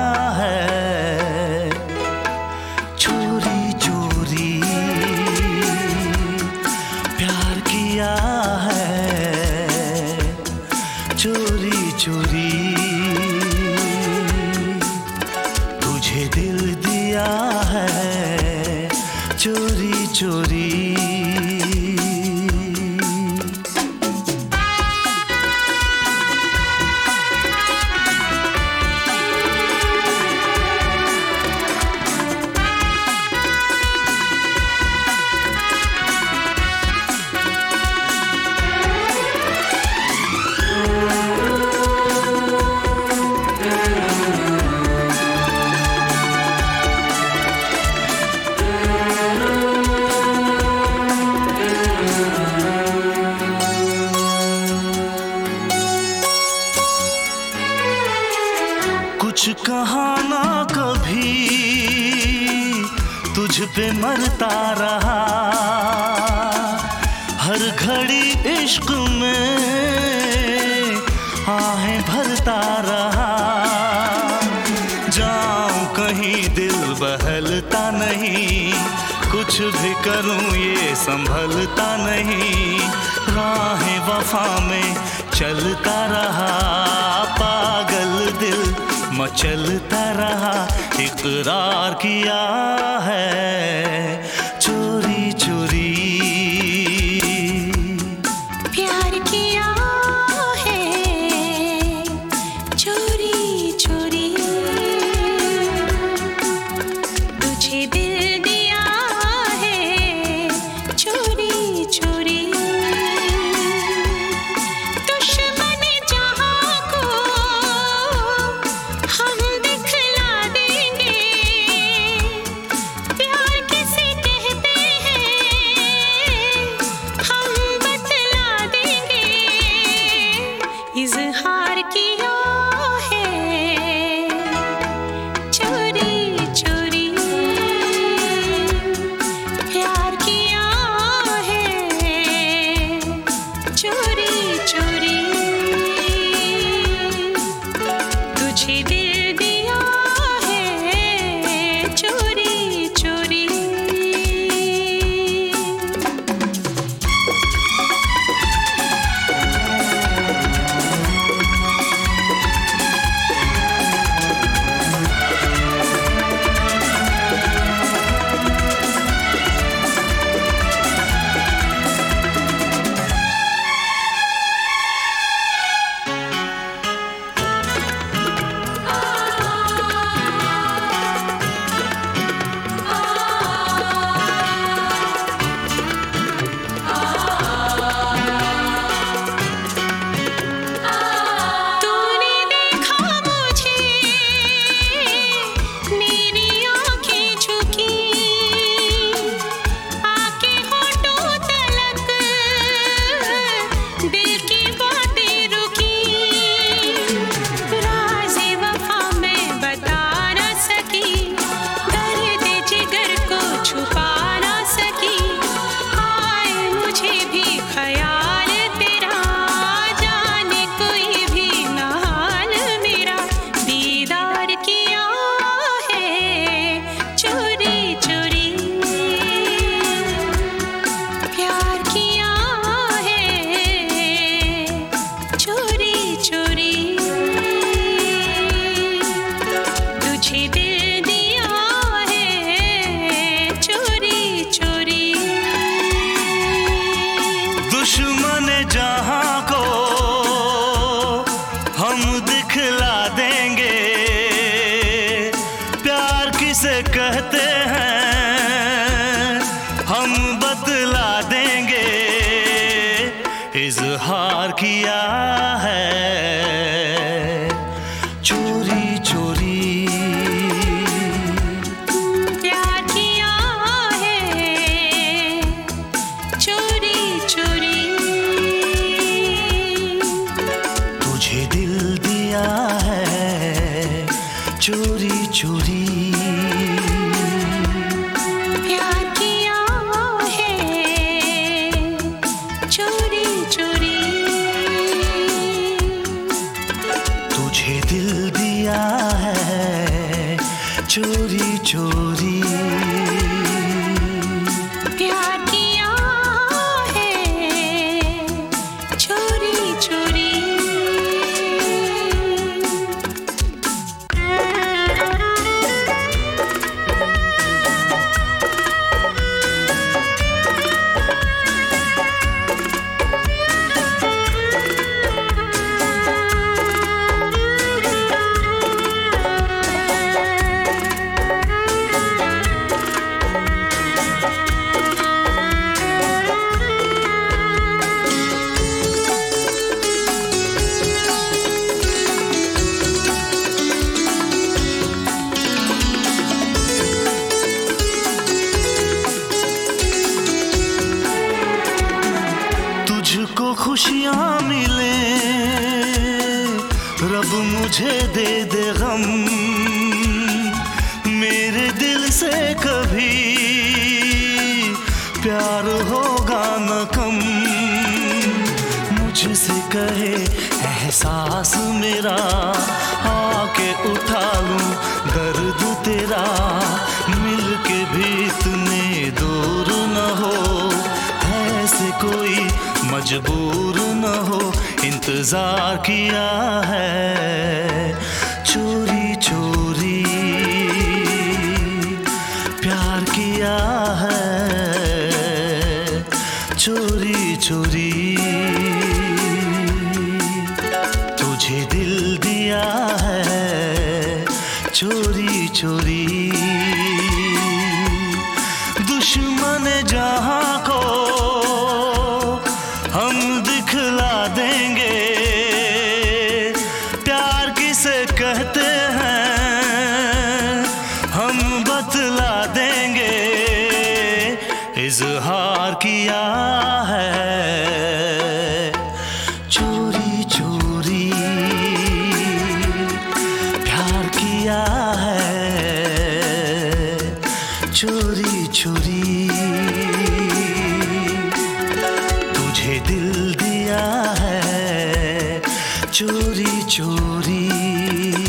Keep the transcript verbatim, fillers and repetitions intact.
है चोरी चोरी प्यार किया है चोरी चोरी तुझे दिल दिया है चोरी चोरी। कुछ कहा ना कभी तुझ पे मरता रहा, हर घड़ी इश्क में आहें भरता रहा। जाऊं कहीं दिल बहलता नहीं, कुछ भी करूं ये संभलता नहीं। राहें वफा में चलता रहा, पागल दिल मचलता रहा। इकरार किया है चोरी चोरी, प्यार किया है चोरी चोरी। तुझे दिल दिया है चोरी चोरी। इज़हार किया है चोरी चोरी, प्यार किया है चोरी चोरी। तुझे दिल दिया है चोरी चोरी। दुश्मन जहां को हम दिखला देंगे, प्यार किसे कहते हैं हम बतला देंगे। इज़हार किया है चोरी चोरी, प्यार किया है चोरी चोरी। तुझे दिल दिया है चोरी चोरी। चोरी चोरी प्यार किया है चोरी चोरी। तुझको खुशियाँ मिले रब मुझे दे दे गम, मेरे दिल से कभी प्यार होगा न कम। मुझसे कहे एहसास मेरा, आके उठा लूं दर्द तेरा, मिलके भी इतने दूर न हो, ऐसे कोई मजबूर न हो। इंतजार किया है चोरी चोरी, प्यार किया है चोरी चोरी। तुझे दिल दिया है चोरी चोरी, दुश्मन जहां को हम दिखला देंगे, प्यार किसे कहते हैं हम बतला देंगे। इजहार किया है चोरी चोरी, प्यार किया है चोरी चोरी। तुझे दिल दिया है चोरी चोरी।